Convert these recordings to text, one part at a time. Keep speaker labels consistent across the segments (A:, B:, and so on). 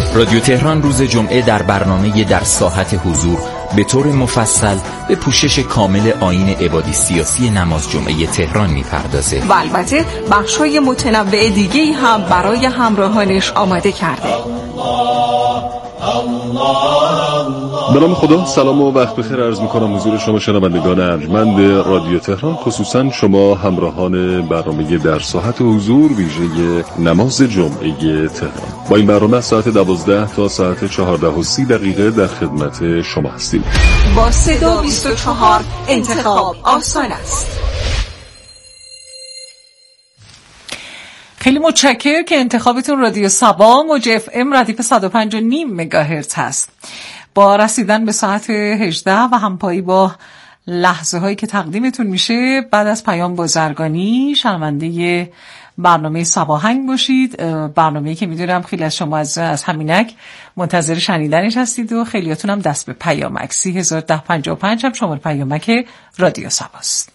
A: رادیو تهران روز جمعه در برنامه در ساحت حضور به طور مفصل به پوشش کامل آیین عبادی سیاسی نماز جمعه تهران میپردازه
B: و البته بخش‌های متنوع دیگه‌ای هم برای همراهانش آماده کرده.
C: به نام خدا، سلام و وقت بخیر عرض میکنم حضور شما شنوندگان ارجمند رادیو تهران، خصوصا شما همراهان برنامه در ساحت حضور ویژه نماز جمعه تهران. با این برنامه ساعت 12 تا ساعت 14:30 در خدمت شما هستیم.
B: با صدا 24 انتخاب آسان است.
D: خیلی متشکرم که انتخابتون رادیو صبا موج اف ام ردیف 105.5 مگاهرتز هست. با رسیدن به ساعت 18 و همپایی با لحظه هایی که تقدیمتون میشه بعد از پیام بازرگانی، شنونده برنامه صباهنگ باشید. برنامه‌ای که میدونم خیلی از شما از همینک منتظر شنیدنش هستید و خیلیاتون هم دست به پیامک 301055 هم شماره پیامک رادیو صباست.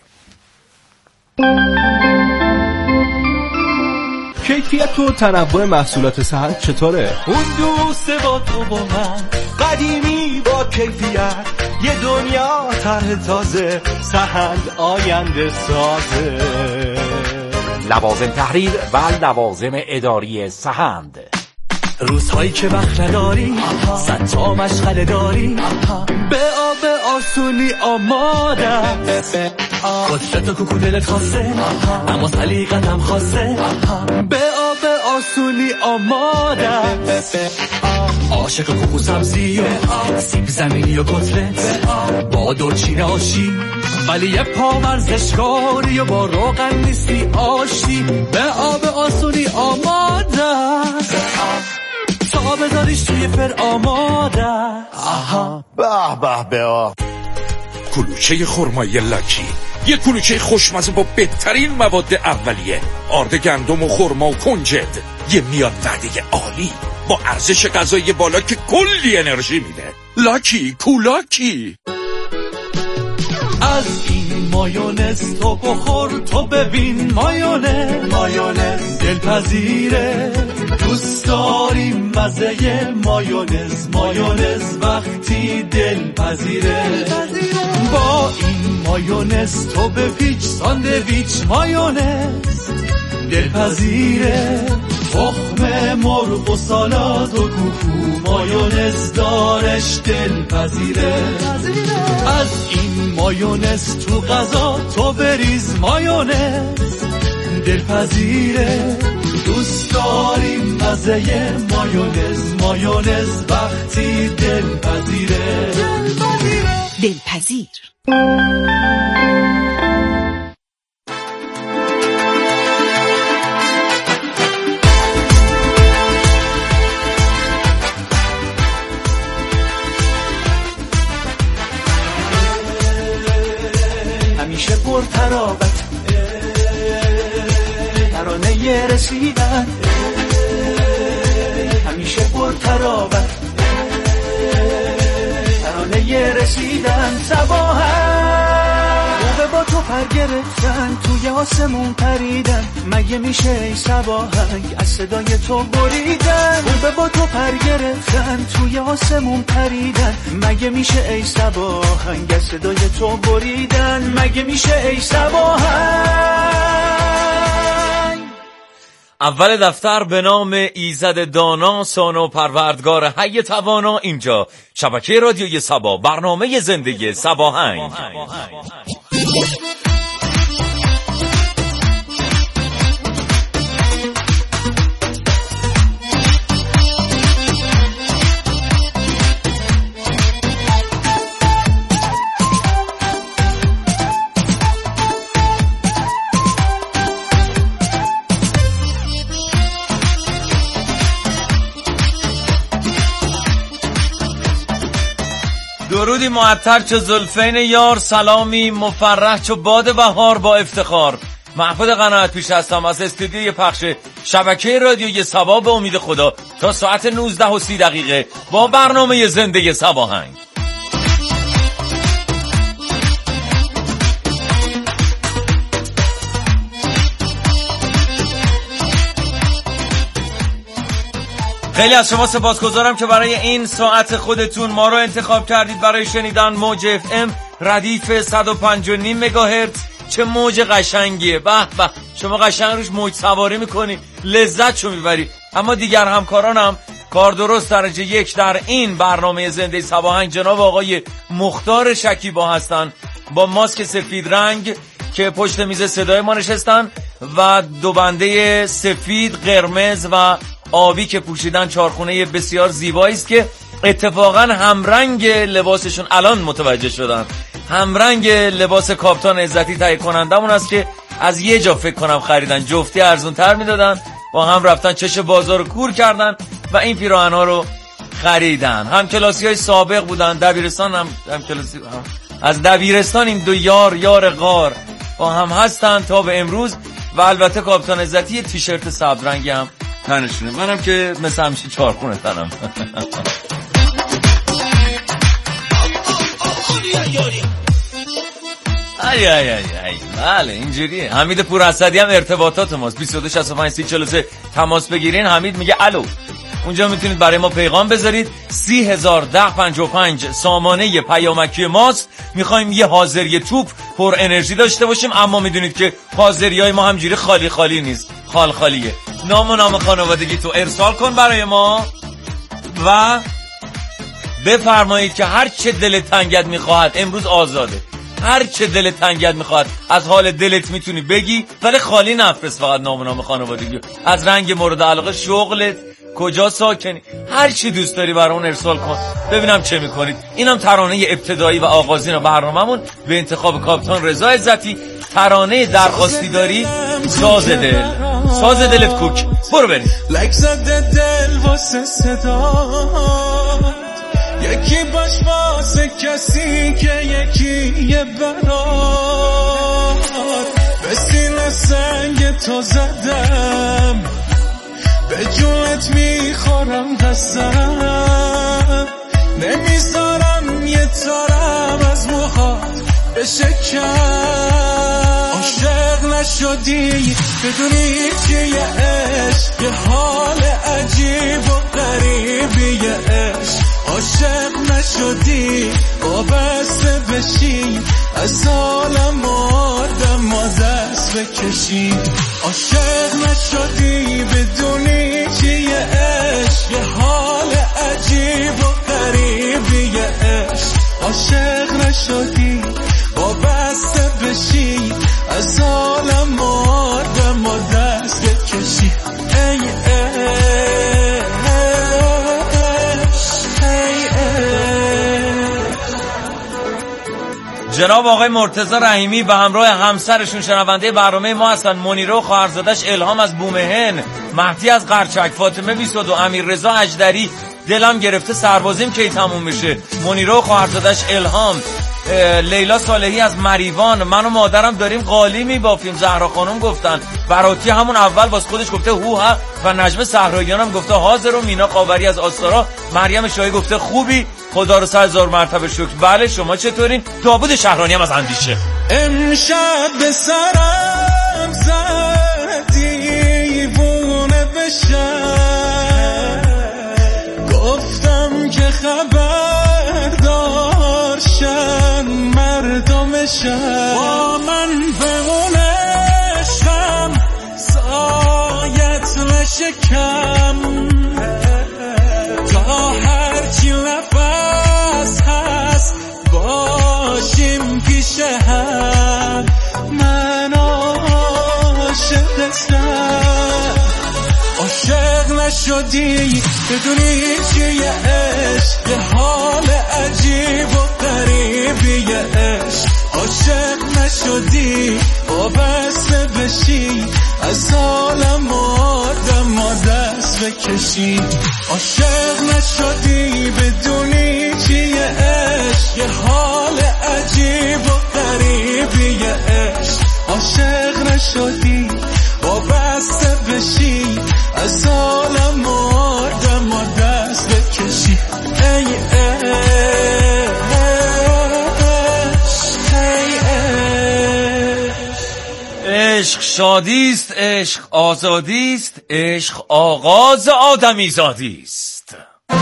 E: کیفیت و تنوع محصولات سحند چطوره؟
F: اون دوسته با تو با من، قدیمی با کیفیت، یه دنیا طرح تازه، سحند آینده سازه.
G: لوازم تحریر و لوازم اداری سحند.
F: روزهایی که وقت نداری، صد تا مشغله داری، به آب آسونی آماده، قدرت و کوکو دلت خواسته، اما سلیقت هم خواسته، به آب آسونی آماده، عاشق کوکو سبزی و سیب زمینی و کتلت، با دلچین آشی ولی یه پا ورزشکاری و با روغن نیستی آشی، به آب آسونی آماده، تا بذاریش توی فر آماده. آها
G: به به به. کلوچه خرمایی لاکی، یه کلوچه خوشمزه با بهترین مواد اولیه، آرد گندم و خرما و کنجد، یه میاد وعده عالی با ارزش غذایی بالا که کلی انرژی میده. لاکی کولاکی.
F: از این مایونز تو بخور، تو ببین مایونز دلپذیره، دوست داریم مزه مایونز وقتی دلپذیره، با این مایونز تو بپیچ ساندویچ مایونز دلپذیره، تخم مرغ و سالاد و کوکو مایونز دارش دلپذیره، از این مایونز تو غذا تو بریز مایونز دلپذیره، دوست داریم مزه مایونز وقتی دلپذیره.
B: دلپذیر.
F: همیشه پر ترابت، ترانه رسیدن، همیشه پر ترابت، ترانه رسیدن، صباحن خوبه با تو پر گرفتن، توی آسمون پریدن، مگه میشه ای صباحنگ از صدای تو بریدن، خوبه با تو پر گرفتن، توی آسمون پریدن، مگه میشه ای صباحنگ از صدای تو بریدن، مگه میشه ای صباحنگ.
H: اول دفتر به نام ایزد دانا سانو پروردگار حی توانا، اینجا شبکه رادیوی صبا، برنامه زندگی صباهنگ. درودی معطر چو زلفین یار، سلامی مفرح چو باد بهار با افتخار. محمود قناعت پیش هستم از استودیوی پخش شبکه رادیوی صبا، به امید خدا تا ساعت 19:30 با برنامه زنده صباهنگ. خیلی از شما سپاسگزارم که برای این ساعت خودتون ما رو انتخاب کردید برای شنیدن موج اف ام ردیف 105.5 مگاهرتز. چه موج قشنگیه، به به، شما قشنگ روش موج سواری میکنی، لذتشو میبری. اما دیگر همکارانم کار درست درجه 1 در این برنامه زنده صباهنگ جناب آقای مختار شکیبا هستن با ماسک سفید رنگ که پشت میز صدای ما نشستن و دو بنده سفید، قرمز و آبی که پوشیدن. چارخونه بسیار زیبایی است که اتفاقا همرنگ لباسشون، الان متوجه شدن، همرنگ لباس کاپتان عزتی تهیه کنندمون است که از یه جا فکر کنم خریدن، جفتی ارزونتر میدادن، با هم رفتن چش بازار رو کور کردن و این پیراهن‌ها رو خریدن. هم کلاسی‌های سابق بودن، دبیرستان هم کلاسی، از دبیرستان این دو یار غار با هم هستن تا به امروز. و البته کاپتان عزتی تیشرت سبز رنگی هم تنشونه، منم که مثل همیشه چارخونه تنم. ای بله اینجوریه. حمید پور اسدی هم ارتباطات ماست، 22 65 30 43 تماس بگیرین. حمید میگه الو، اونجا میتونید برای ما پیغام بذارید. 301055 سامانه پیامکی ماست. میخوایم یه حاضری توپ پر انرژی داشته باشیم، اما میدونید که حاضریای ما همجوری خالی خالی نیست، خال خالیه. نام خانوادگی تو ارسال کن برای ما و بفرمایید که هر چه دلت تنگت میخواهد، امروز آزاده، هر چه دلت تنگت میخواد از حال دلت میتونی بگی، ولی خالی نفرست. فقط نام خانوادگی، از رنگ مورد علاقه، شغلت، کجا ساکنی، هر چی دوست داری برامون ارسال کن ببینم چه میکنید. اینم ترانه ابتدایی و آغازین برنامه‌مون به انتخاب کاپتان رضا عزتی. ترانه درخواستی داری، ساز دلت کوک. برو بریم.
F: لک زده دل واسه صدا، یکی باش واسه کسی که یکی یه برات، به سینه سنگ تو زدم، به جونت میخورم قسم، نمیذارم یه تارم از موهات بشکن. عاشق نشدی بدونی چیه عشق، یه حال عجیب و غریبیه عشق. عاشق نشدی وابسته بشی، از عالم آدم و دست بکشی. عاشق نشدی بدونی چیه عشق، یه حال عجیب و غریبیه عشق. عاشق نشدی وابسته بشی، از عالم آدم و دست بکشی. ای
H: جناب آقای مرتضی رحیمی به همراه همسرشون شنونده برنامه ما هستن. منیره و خواهرزادش الهام از بومهن، مهدی از قرچک، فاطمه 22، امیررضا اجدری. دلم گرفته سربازیم کی تموم میشه. منیره و خواهرزادش الهام. لیلا صالحی از مریوان، من و مادرم داریم قالی میبافیم. زهرا خانم گفتن. براتی همون اول باز خودش گفته هوها و نجمه صحراییان هم گفته حاضر. و مینا قاوری از آستارا. مریم شاهی گفته خوبی، خدا رو 100,000 مرتبه شکر. بله شما چطورین؟ داوود شهرانی هم از اندیشه.
F: امشب به سرم زدی وونه بشم، گفتم که خبردار شن مردمشم، با من بمونشم سایت نشکم، تا هرچی نفس هست باشیم پیش هم. من عاشقستم. عاشق نشدی بدونی چیه عشق، یه حال عجیب و غریبیه عشق. عاشق نشدی وابسته بشی، از عالم آدم و دست بکشی. عاشق نشدی بدونی چیه عشق، یه حال عجیب و غریبیه عشق. عاشق نشدی وابسته بشی، از عالم آدم و دست بکشی. ای
H: عشق شادیست، عشق آزادیست، عشق آغاز آدمی زادیست.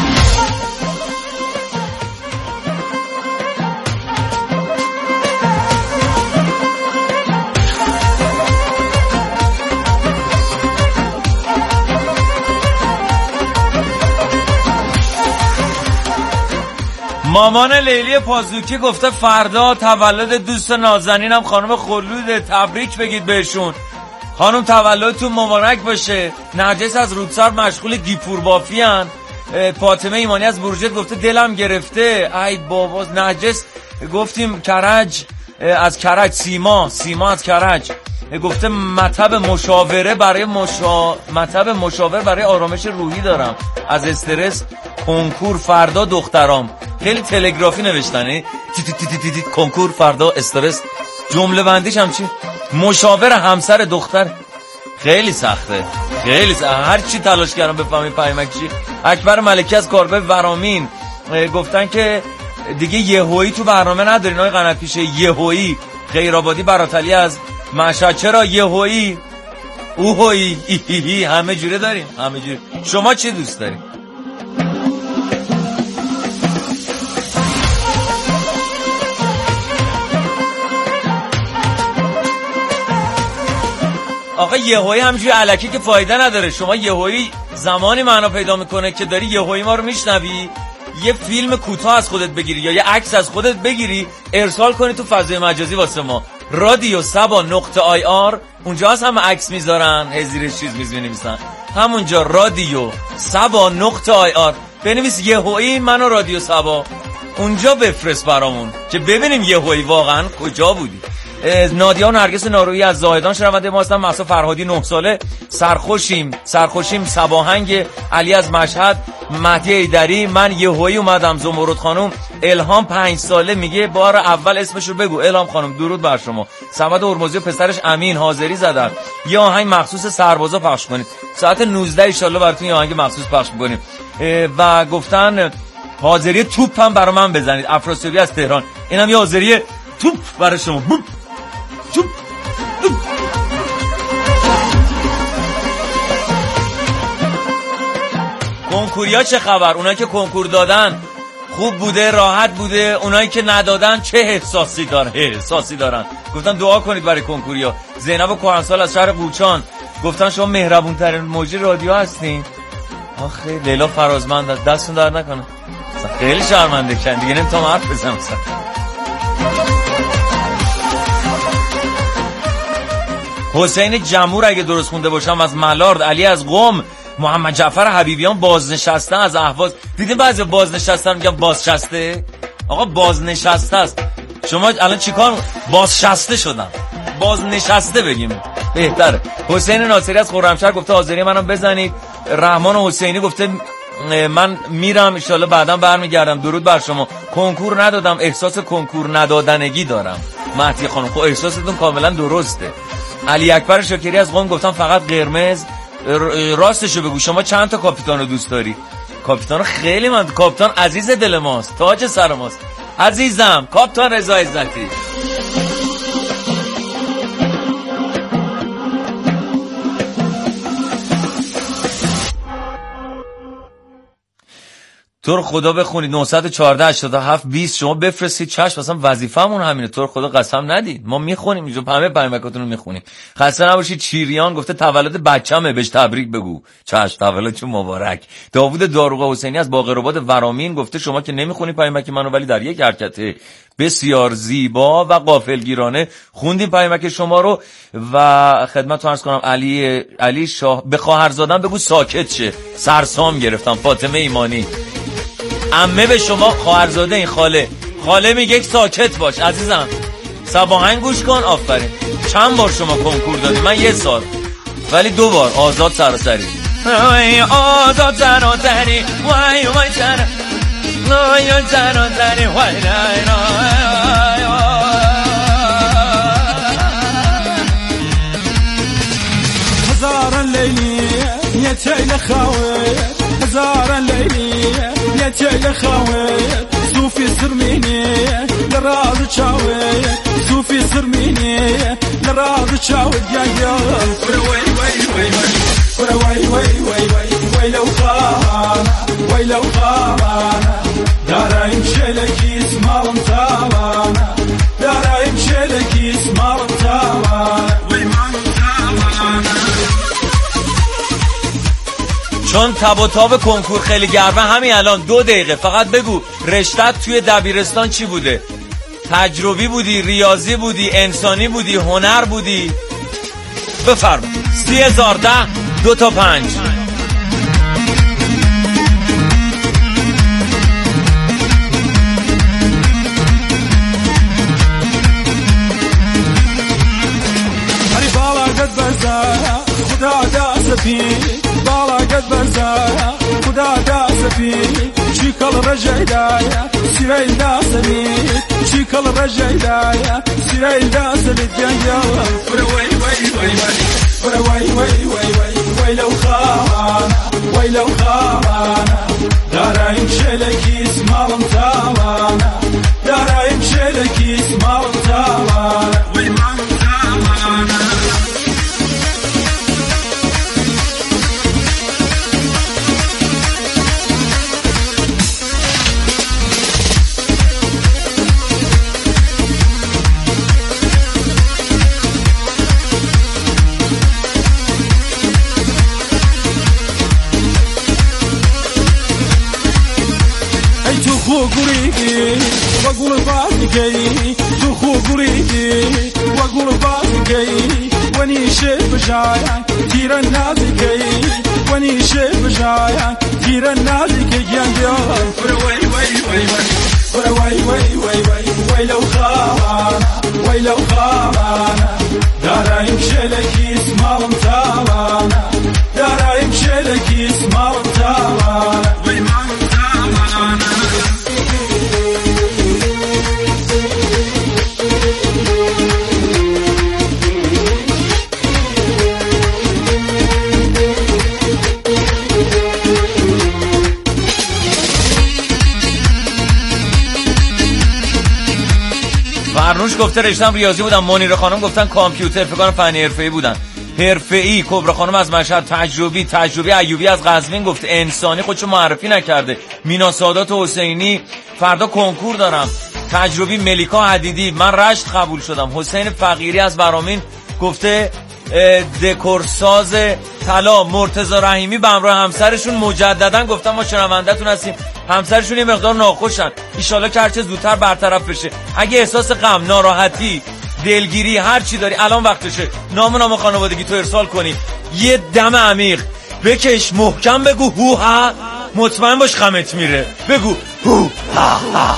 H: مامان لیلی پازوکی گفته فردا تولد دوست نازنینم خانم خلوده، تبریک بگید بهشون. خانم تولدتون مبارک باشه. نرجس از رودسر مشغول گیپور بافی هن. فاطمه ایمانی از بروجرد گفته دلم گرفته. ای بابا. نرجس گفتیم کرج، از کرج. سیما از کرج گفته مطب مشاوره برای آرامش روحی دارم از استرس. کنکور فردا دخترام. خیلی تلگرافی نوشتنه. کنکور فردا استرس. جمله بندیش هم چی؟ مشاور همسر دختر. خیلی سخته. هر چی تلاش کردم بفهمی پیامک چی. اکبر ملکی از کارگاه ورامین گفتن که دیگه یهویی تو برنامه ندارین آقای قنات پیشه. یهویی. خیرآبادی براتلی از مشهد. چرا یهویی؟ اوهویی. همه جوره داریم، همه جوره. شما چی دوست دارین؟ آقا یهویی همینجوری الکی که فایده نداره. شما یهویی زمانی معنا پیدا میکنه که داری یهویی ما رو میشنوی، یه فیلم کوتاه از خودت بگیری یا یه عکس از خودت بگیری ارسال کنی تو فضای مجازی واسه ما. رادیو سبا.ir اونجا هست، همه عکس میذارن، زیرش چیز می‌نویسن. همونجا رادیو سبا.ir بنویس یهویی منو رادیو سبا، اونجا بفرست برامون که ببینیم یهویی واقعا کجا بودی. نادیا و نرگس نارویی از زاهدان شنونده ما هستن. مهسا فرهادی 9 ساله. سرخوشیم سباهنگ. علی از مشهد. مهدی ایدری من یهویی اومدم. زمرد خانم. الهام 5 ساله میگه بار اول اسمش رو بگو. الهام خانم درود بر شما. صمد هرمزی و پسرش امین حاضری زدن یه آهنگ مخصوص سربازا پخش کنید. ساعت 19 ان شاء الله براتون یه آهنگ مخصوص پخش می‌کنیم. و گفتن حاضری توپ هم برای من بزنید. افراسیابی از تهران. اینم یه حاضری توپ برای شما. توپ. کنکوریا چه خبر؟ اونایی که کنکور دادن خوب بوده، راحت بوده؟ اونایی که ندادن چه احساسی دارن؟ گفتن دعا کنید برای کنکوریا. زینب کهنسال از شهر قوچان گفتن شما مهربون ترین موجی رادیو هستین. آخه لیلا فرازمند دستون در نکنه. خیلی شرمنده کن دیگه نمیتونم حرف بزنم. حسین جمهور اگه درست خونده باشم از ملارد. علی از قم. محمد جعفر حبیبیان بازنشسته از اهواز. دیدین بعضی بازنشستن میگن بازنشسته. آقا بازنشسته است. شما الان چیکار؟ بازنشسته شدن. بازنشسته بگیم بهتره. حسین ناصری از خرمشهر گفته حاضری منم بزنید. رحمان حسینی گفته من میرم ان شاء الله بعداً برمیگردم. درود بر شما. کنکور ندادم، احساس کنکور ندادنگی دارم. مهدی خانم خب احساستون کاملا درسته. علی اکبر شاکری از قم گفتم فقط قرمز. راستشو بگو شما چند تا کاپیتان رو دوست داری؟ کاپیتان خیلی من کاپیتان عزیز دل ماست، تاج سر ماست. عزیزم کاپیتان رضا عزتی. تو رو خدا بخونید 914 87 20 شما بفرستید. چشم اصلا وظیفه‌مون همینه. تو رو خدا قسم ندید ما میخونیم اینجا، همه پیامکاتون رو میخونیم. خسته نباشید. چیریان گفته تولد بچه‌مه بهش تبریک بگو. چشم تولدتون مبارک. داوود داروغ حسینی از باقرآباد ورامین گفته شما که نمیخونید پیامک منو ولی در یک حرکت بسیار زیبا و غافلگیرانه خوندیم پیامک شما رو. و خدمتتون عرض کنم علی شاه به خواهرزادم بگو ساکت شه سرسام گرفتم. فاطمه ایمانی عمه به شما خواهرزاده این خاله میگه ساکت باش عزیزم. سباهنگ گوش کن. آفرین. چند بار شما کنکور دادی؟ من 1 سال ولی 2 بار. آزاد سراسری. آزاد سراسری وای وای سر وای سراسری وای
F: هزار لیلی یه چیل خواهد هزار لیلی یه چیل خواهد صوفی سرمینی لراز چاوه صوفی سرمینی لراض تشاود جايا ويلو خانا ويلو خانا دارين شلكي اسمارم تاوانا دارين شلكي اسمارم تاوانا
H: چون تب و تاب کنکور خیلی گرمه همین الان 2 دقیقه فقط بگو رشتت توی دبیرستان چی بوده؟ تجربی بودی، ریاضی بودی، انسانی بودی، هنر بودی؟ بفرما 30,010 2 تا 5.
F: هری بالا قد بزايا خدا داس فيني بالا قد بزايا خدا داس فيني شيكل رجايا سيريل داس فيني شيكل رجايا سيريل داس للجايا ويلو خانا ويلو خانا دارين شلكي اسمارم تاوانا دارين شلكي اسمارم تاوانا واقول باقي تخو قريدي واقول باقي واني شايف جايا تير النازكي واني شايف جايا تير النازكي يا ويلو خانا ويلو خانا دارين شلكي اسمارم تاوانا دارين شلكي اسمارم تاوانا
H: فرنوش گفته رشتم ریاضی بودم، منیر خانم گفتن کامپیوتر، فکر کنم فنی حرفه‌ای بودن. حرفه‌ای کبرا خانم از مشهد، تجربی ایوبی از قزوین گفته انسانی خودشو معرفی نکرده. مینا سادات حسینی فردا کنکور دارم. تجربی ملیکا حدیدی من رشت قبول شدم. حسین فقیری از برامین گفته دکورساز طلا. مرتضی رحیمی به همراه همسرشون مجددا گفتن ما شنونده‌تون هستیم. همسرشون یه مقدار ناخوشن، ایشالله که هرچه زودتر برطرف بشه. اگه احساس غم، ناراحتی، دلگیری هر چی داری الان وقتشه نام خانوادگی تو ارسال کنی. یه دم عمیق بکش، محکم بگو هو ها، مطمئن باش غمت میره. بگو هو ها ها.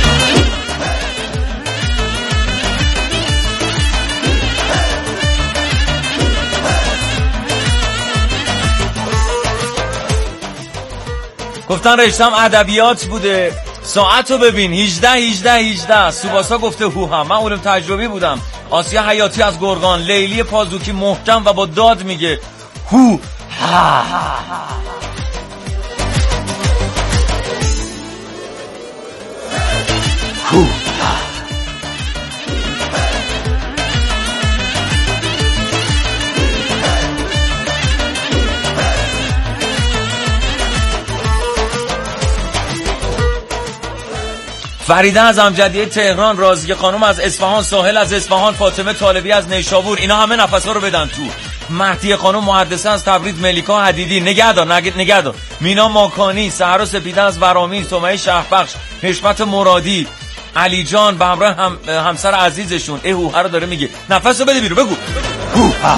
H: گفتن رشتم ادبیات بوده. ساعتو ببین 18 سوباسا گفته هوها. من علوم تجربی بودم. آسیا حیاتی از گرگان. لیلی پازوکی محکم و با داد میگه هو ها. هو فریده از امجدیه تهران، رازیه خانم از اصفهان، ساحل از اصفهان، فاطمه طالبی از نیشابور، اینا همه نفسا رو بدن تو. مهدی خانم محدثه از تبریز، ملیکا حدیدی نگهدار، مینا ماکانی، سحر و سپیده از ورامین، سمیه شهربخش، حشمت مرادی، علی جان و همراه همسر عزیزشون. هوها رو داره میگه. نفسو بده بیرون، بگو هوها.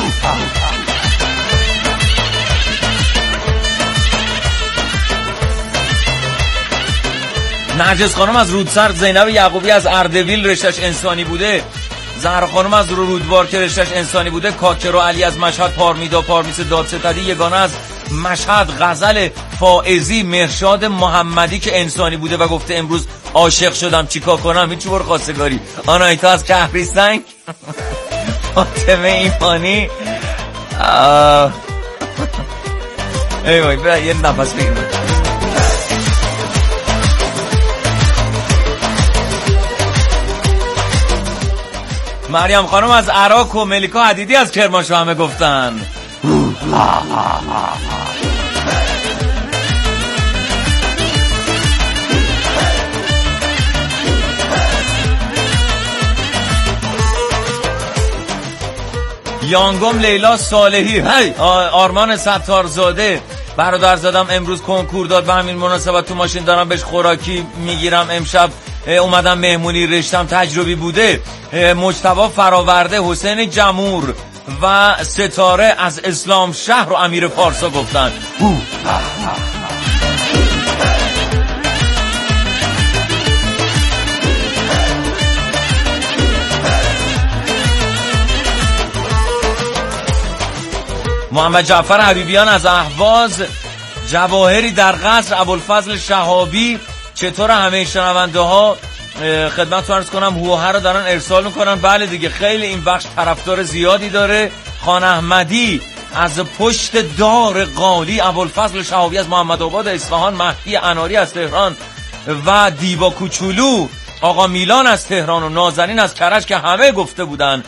H: نرجس خانم از رودسر، زینب یعقوبی از اردبیل رشته‌اش انسانی بوده، زهرا خانم از رودبار که رشته‌اش انسانی بوده، کاکرو علی از مشهد، پارمیس دادستدی یگانه از مشهد، غزل فائزی مرشاد محمدی که انسانی بوده و گفته امروز عاشق شدم چیکار کنم، هیچ برو خواستگاری. آنایتا از کهریسنگ، فاطمه ایمانی. ای وای یه نفس بگیرم. مریم خانم از عراق و ملیکا حدیدی از کرمانشاه همه گفتن. یانگم لیلا صالحی، هی آرمان ستارزاده، برادرزادم امروز کنکور داد، به همین مناسبت تو ماشین دارم بهش خوراکی میگیرم، امشب اومدم مهمونی رشتم تجربی بوده. مجتبی فراورده، حسین جمور و ستاره از اسلام شهر و امیر پارسا گفتن. محمد جعفر حبیبیان از اهواز، جواهری در قصر ابوالفضل شهابی، چطور همه شنونده ها خدمتتون عرض کنم هوها رو دارن ارسال میکنن. بله دیگه خیلی این بخش طرفدار زیادی داره. خان احمدی از پشت دار قالی، ابوالفضل شهابی از محمد آباد اصفهان، مهدی اناری از تهران و دیبا کوچولو، آقا میلان از تهران و نازنین از کرج که همه گفته بودن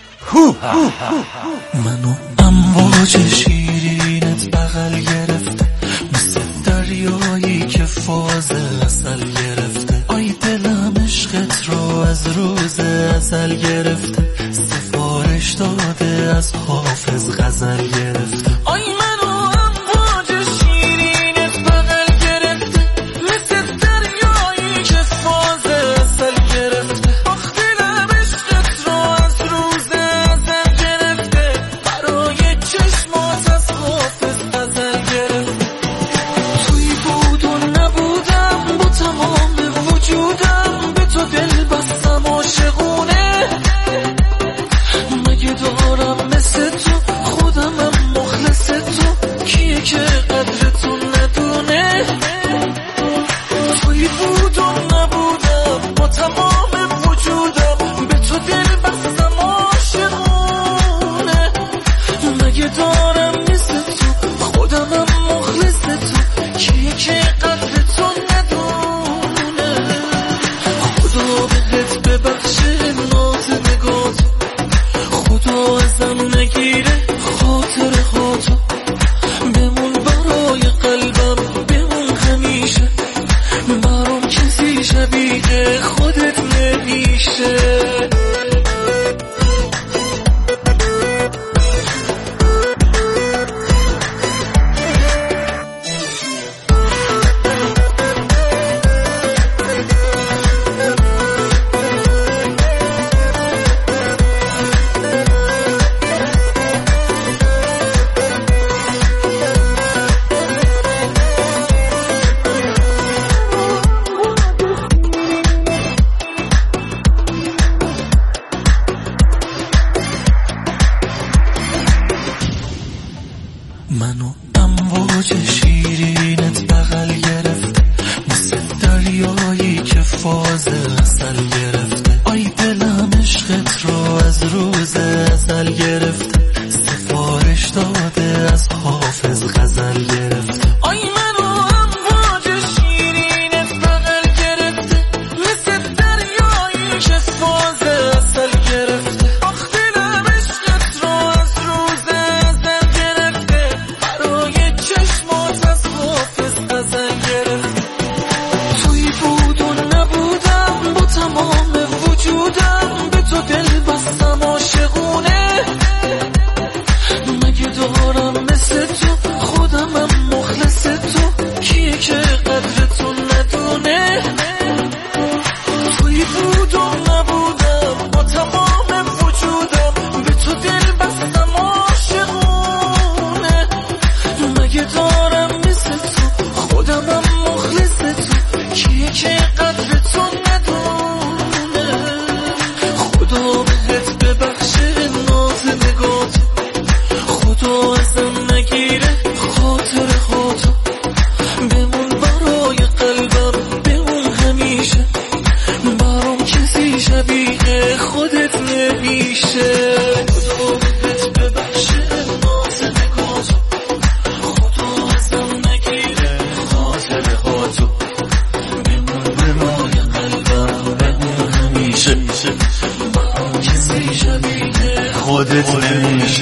F: منو امواج شیرینت بغل گرفته، مثل دریایی که فاز اصل گرفته. آی دلم عشقت رو از روز ازل گرفته، سفارش داده از حافظ غزل گرفته. آی منو امواج شیرینت بغل گرفته، مثل دریایی که فاز اصل گرفته. آخ دلم عشقت رو از روز ازل گرفته، برای چشمات از حافظ غزل گرفته. توی بود و نبودم با تمام وجودم، به تو دل بستم عاشقونه. مگه دارم مثل تو خودمم مخلص تو، کیه که قدرتو ندونه. توی بود و نبودم با تمام وجودم، به تو دل بستم عاشقونه. مگه دارم مثل تو خودمم مخلص تو، کیه که قدرتو ندونه. خدا بهت ببخشه ناز نگات، خدا ازم نگیره خاطر خاطر. بمون برای قلبم، بمون همیشه، برام کسی شبیه خودت نمیشه. منو امواج شیرینت بغل گرفته، مثل دریایی که فاز اصل گرفته. آی دلم عشقت رو از روز ازل گرفته، سفارش داده از حافظ غزل گرفته. آی منو امواج شیرینت بغل گرفته، مثل دریایی که فاز اصل گرفته. آخ دلم عشقت رو از روز ازل گرفته، برای چشمات از حافظ غزل گرفته. توی بود و نبودم با تمام وجودم، به تو دل بستم عاشقونه. مگه دارم مثل تو خودمم مخلص تو، کیه که قدرتو ندونه. توی بود و نبودم با تمام وجودم، به تو دل بستم عاشقونه. مگه دارم مثل تو خودمم مخلص تو، کیه که قدرتو ندونه. خدا بهت ببخشه ناز نگات، خدا ازم نگیره خاطر خاطر. بمون برای قلبم، بمون همیشه، برام کسی شبیه خودت نمیشه. خدا بهت ببخشه ناز نگات، خدا ازم نگیره خاطر خاطر. بمون برای قلبم، بمون همیشه، برام کسی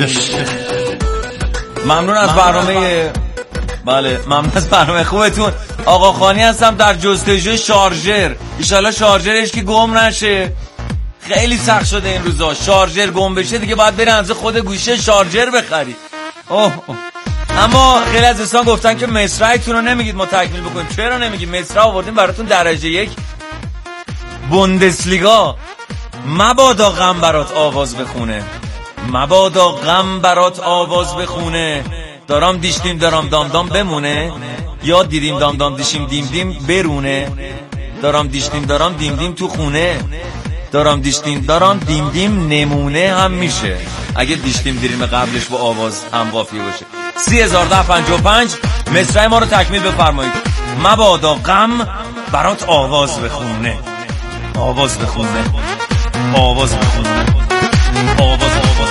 H: ممنون از برنامه بله ممنون از برنامه خوبتون. آقا خانی هستم در جستجوی شارژر. ایشالله شارژرش که گم نشه. خیلی سخت شده این روزا، شارژر گم بشه دیگه باید بری از خود گوشه شارژر بخری. اما خیلی از دوستان گفتن که مصرعتون رو نمیگید ما تکمیل بکنیم. چرا نمیگید؟ مصرع آوردیم براتون درجه 1 بوندسلیگا. مبادا غم برات آواز بخونه، مبادا غم برات آواز بخونه. دارم دیشتیم دارم دام دام بمونه، یا دیدیم دام دام دیشیم دیم دیم برونه. دارم دیشتیم دارم دیم دیم تو خونه، دارم دیشتیم دارم دیم دیم نمونه هم میشه اگه دیشتیم دیریم قبلش با آواز هم قافیه باشه. 3055 مصرع ما رو تکمیل بفرمایید. مبادا غم برات آواز بخونه، آواز بخونه، آواز بخونه، آواز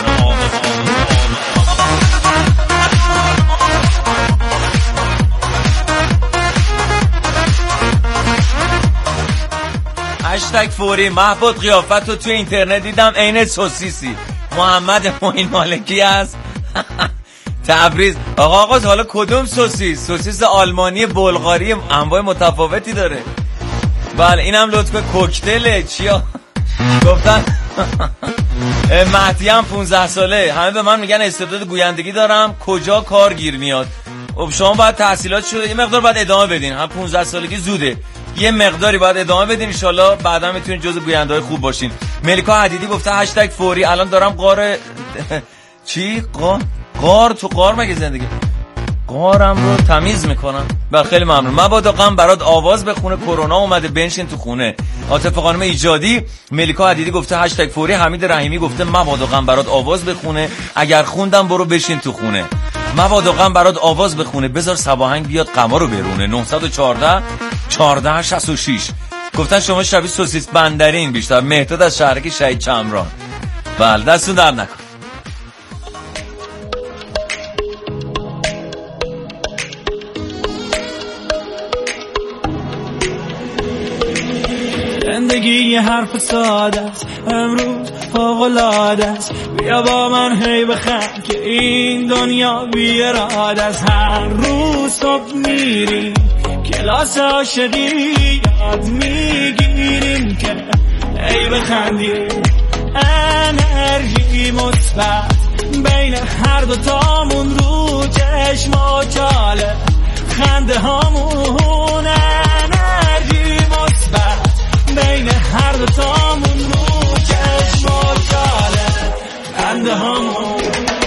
H: هشتگ فوری. محبوب قیافت رو توی اینترنت دیدم عین سوسیسی. محمد معین مالکی است تبریز. آقا حالا کدوم سوسیس؟ سوسیس آلمانی، بلغاری، انواع متفاوتی داره. بله اینم لطف کوکتله. چیا گفتن؟ مهدی هم 15 ساله. همه به من میگن استعداد گویندگی دارم، کجا کار گیر میاد؟ خب شما باید تحصیلات شده یه مقدار باید ادامه بدین. هم 15 سالگی زوده، یه مقداری باید ادامه بدین، ان شاءالله بعدا میتونین جزو گوینده‌های خوب باشین. ملیکا حدیدی گفته هشتگ فوری. الان دارم قار چی؟ قار تو قار مگه زندگی؟ قارم رو تمیز میکنم. بله خیلی ممنون. مبادا غم برات آواز بخونه، کرونا اومده بنشین تو خونه. عاطف خانم ایجادی. ملیکا حدیدی گفته هشتگ فوری. حمید رحیمی گفته مبادا غم برات آواز بخونه، اگر خوندم برو بشین تو خونه. مبادا غم برات آواز بخونه، بذار سباهنگ بیاد غما رو برونه. 914 1466 گفتن شما شبیه سوسیس بندرین بیشتر. مهداد از شهرک شهید چمران. بله دستون درد نکن.
F: زندگی یه حرف ساده است، امروز فوق‌العاده است. بیا با من هی بخند که این دنیا بی اراده است. هر روز صبح میریم کلاس عاشقی، یاد میگیریم که هی بخندیم. انرژی مثبت بین هر دوتامون، رو چشم و چاله خنده هامون. انرژی مثبت بین هر دوتامون، رو چشم و چاله خنده هامون.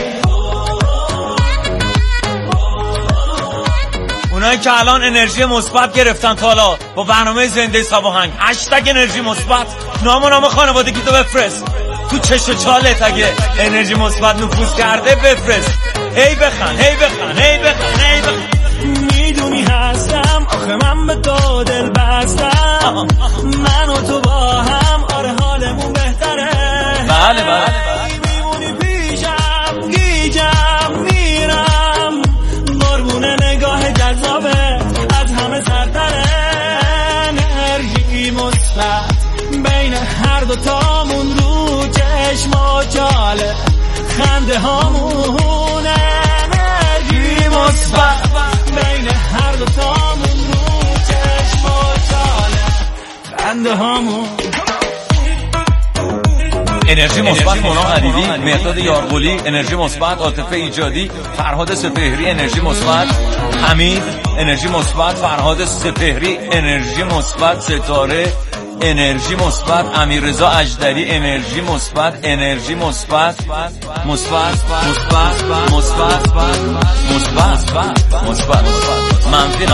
H: اونایی که الان انرژی مثبت گرفتن تا حالا با برنامه زنده ساباهنگ هشتگ انرژی مثبت نام خانوادگی تو بفرست. تو چش و چالت اگه انرژی مثبت نفوذ کرده بفرست. هی بخن هی بخن هی بخن هی بخن.
F: میدونی هستم آخه من به تو دل بستم، من و تو با هم آره حالمون بهتره.
H: بله بله
F: میمونی پیشم گیجم میرم، قربون نگاه جذابت از همه سرتره. انرژی مثبت بین هر دوتامون، رو چشم و چاله خنده هامون. انرژی مثبت بین هر دوتامون، رو چشم و چاله خنده هامون.
H: انرژی مثبت مونا حدیدی، مهداد یارقلی انرژی مثبت، عاطف ایجادی، فرهاد سپهری انرژی مثبت، حمید انرژی مثبت، فرهاد سپهری انرژی مثبت، ستاره انرژی مثبت، امیررضا اجدری انرژی مثبت، انرژی مثبت مثبت مثبت مثبت مثبت منفی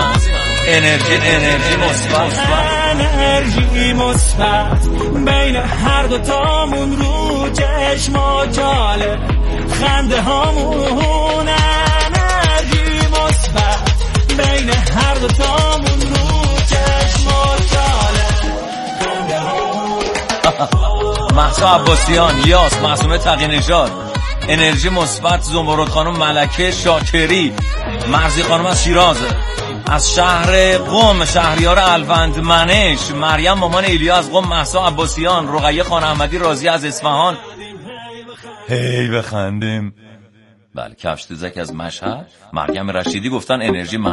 H: انرژی مثبت.
F: انرژی مثبت بین هر دوتامون، رو چشم و چاله خنده هامون. انرژی مثبت بین هر دوتامون، رو چشم و چاله خنده هامون.
H: مهسا عباسیان، یاس، معصومه تقی‌نژاد انرژی مثبت، زنبرود خانم ملکه شاکری، مرزی خانم از شیراز، از شهر قم شهریار الوند منش، مریم مامان ایلیا از قم، مهسا عباسیان، رقیه خان احمدی رازی از اصفهان، هی بخندیم. بله، کفش تزک از مشهد، مریم رشیدی گفتن انرژی